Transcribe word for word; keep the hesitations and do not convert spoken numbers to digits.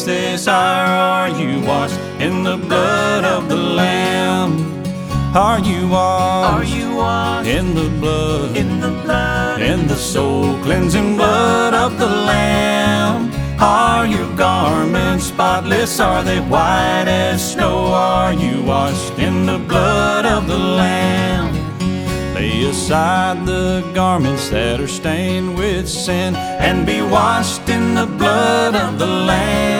this hour? Are you washed in the blood of the Lamb? Are you washed? Are you washed in the blood? in the blood? In the soul-cleansing blood of the Lamb? Are your garments spotless? Are they white as snow? Are you washed in the blood of the Lamb? Lay aside the garments that are stained with sin and be washed in the blood of the Lamb.